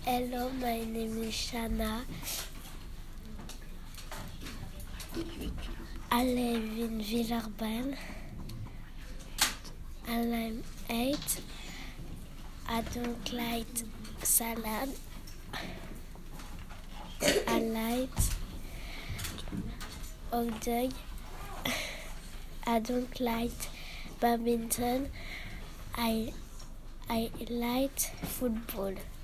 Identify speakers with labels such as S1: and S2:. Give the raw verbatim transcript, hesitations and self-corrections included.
S1: Hello, my name is Shana. I live in Villeurbanne and I'm eight. I don't like salad. I like hot dog. I don't like badminton. I I like football.